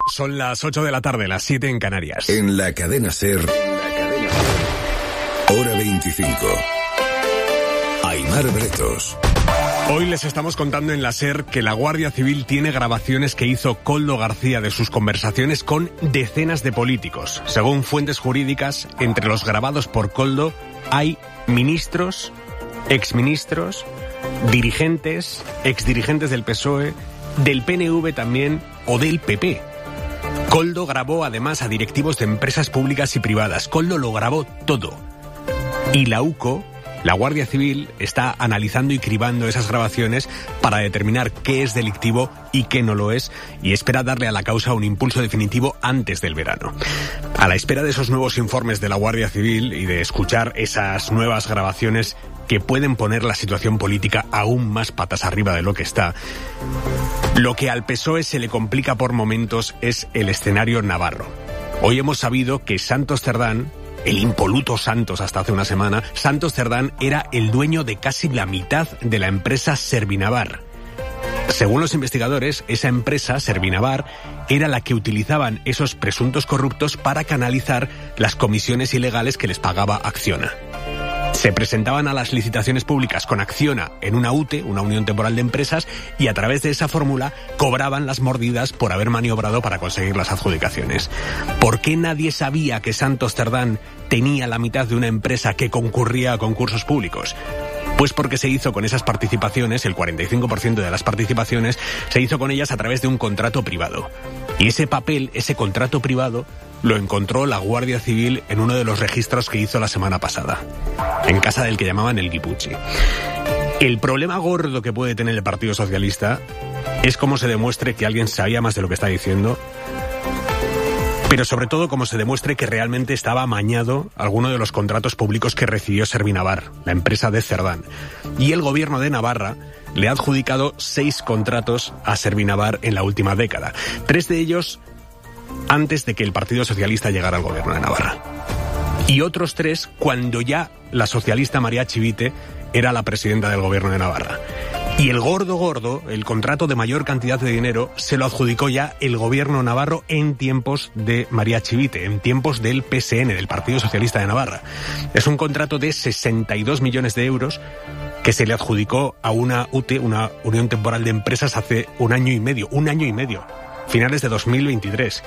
Son las 8 de la tarde, las 7 en Canarias. En la cadena SER, hora 25. Aimar Bretos. Hoy les estamos contando en la SER que la Guardia Civil tiene grabaciones que hizo Koldo García de sus conversaciones con decenas de políticos. Según fuentes jurídicas, entre los grabados por Koldo hay ministros, exministros, dirigentes, exdirigentes del PSOE, del PNV también o del PP. Koldo grabó además a directivos de empresas públicas y privadas. Koldo lo grabó todo. Y la UCO, la Guardia Civil, está analizando y cribando esas grabaciones para determinar qué es delictivo y qué no lo es, y espera darle a la causa un impulso definitivo antes del verano. A la espera de esos nuevos informes de la Guardia Civil y de escuchar esas nuevas grabaciones que pueden poner la situación política aún más patas arriba de lo que está, lo que al PSOE se le complica por momentos es el escenario navarro. Hoy hemos sabido que Santos Cerdán, el impoluto Santos hasta hace una semana, Santos Cerdán era el dueño de casi la mitad de la empresa Servinavar. Según los investigadores, esa empresa, Servinavar, era la que utilizaban esos presuntos corruptos para canalizar las comisiones ilegales que les pagaba Acciona. Se presentaban a las licitaciones públicas con Acciona en una UTE, una Unión Temporal de Empresas, y a través de esa fórmula cobraban las mordidas por haber maniobrado para conseguir las adjudicaciones. ¿Por qué nadie sabía que Santos Cerdán tenía la mitad de una empresa que concurría a concursos públicos? Pues porque se hizo con esas participaciones, el 45% de las participaciones, se hizo con ellas a través de un contrato privado. Y ese papel, ese contrato privado, lo encontró la Guardia Civil en uno de los registros que hizo la semana pasada, en casa del que llamaban el Guipucci. El problema gordo que puede tener el Partido Socialista es cómo se demuestre que alguien sabía más de lo que está diciendo, pero sobre todo cómo se demuestre que realmente estaba amañado alguno de los contratos públicos que recibió Servinavar, la empresa de Cerdán. Y el gobierno de Navarra le ha adjudicado 6 contratos a Servinavar en la última década. 3 de ellos antes de que el Partido Socialista llegara al gobierno de Navarra. Y otros 3 cuando ya la socialista María Chivite era la presidenta del gobierno de Navarra. Y el gordo, el contrato de mayor cantidad de dinero, se lo adjudicó ya el gobierno navarro en tiempos de María Chivite, en tiempos del PSN, del Partido Socialista de Navarra. Es un contrato de 62 millones de euros que se le adjudicó a una UTE, una Unión Temporal de Empresas, hace un año y medio, finales de 2023.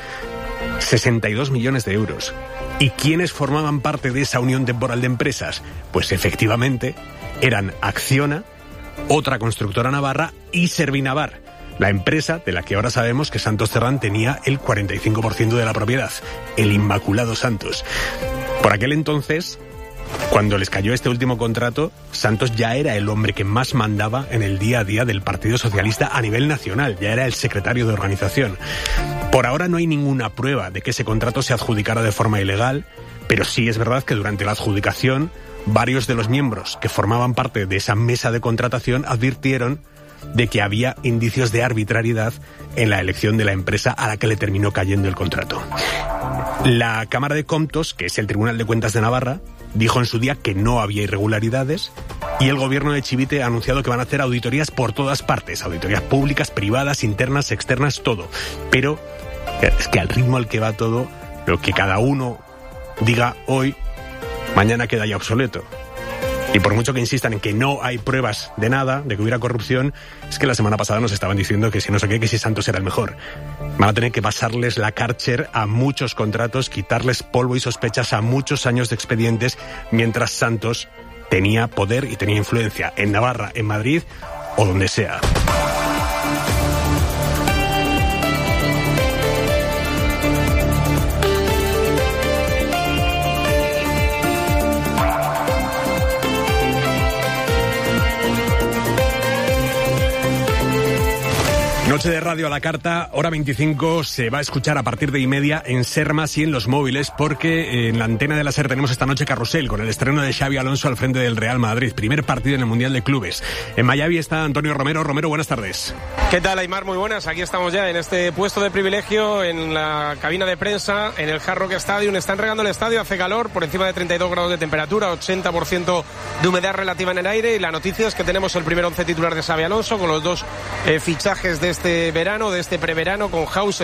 62 millones de euros. ¿Y quiénes formaban parte de esa Unión Temporal de Empresas? Pues efectivamente eran Acciona, otra constructora navarra, y Servinavar, la empresa de la que ahora sabemos que Santos Cerdán tenía el 45% de la propiedad, el Inmaculado Santos. Por aquel entonces, cuando les cayó este último contrato, Santos ya era el hombre que más mandaba en el día a día del Partido Socialista a nivel nacional, ya era el secretario de organización. Por ahora no hay ninguna prueba de que ese contrato se adjudicara de forma ilegal, pero sí es verdad que durante la adjudicación varios de los miembros que formaban parte de esa mesa de contratación advirtieron de que había indicios de arbitrariedad en la elección de la empresa a la que le terminó cayendo el contrato. La Cámara de Comptos, que es el Tribunal de Cuentas de Navarra, dijo en su día que no había irregularidades, y el gobierno de Chivite ha anunciado que van a hacer auditorías por todas partes, auditorías públicas, privadas, internas, externas, todo. Pero es que al ritmo al que va todo, lo que cada uno diga hoy, mañana queda ya obsoleto. Y por mucho que insistan en que no hay pruebas de nada, de que hubiera corrupción, es que la semana pasada nos estaban diciendo que si no sé qué, que si Santos era el mejor. Van a tener que pasarles la Karcher a muchos contratos, quitarles polvo y sospechas a muchos años de expedientes, mientras Santos tenía poder y tenía influencia en Navarra, en Madrid o donde sea. Noche de radio a la carta, hora 25, se va a escuchar a partir de 1:30 en SER Más y en los móviles, porque en la antena de la SER tenemos esta noche carrusel con el estreno de Xabi Alonso al frente del Real Madrid, primer partido en el Mundial de Clubes. En Miami está Antonio Romero. Romero, buenas tardes. ¿Qué tal, Aimar? Muy buenas. Aquí estamos ya en este puesto de privilegio, en la cabina de prensa, en el Hard Rock Stadium. Están regando el estadio, hace calor, por encima de 32 grados de temperatura, 80% de humedad relativa en el aire, y la noticia es que tenemos el primer 11 titular de Xabi Alonso, con los dos fichajes de este verano, de este preverano, con Hauser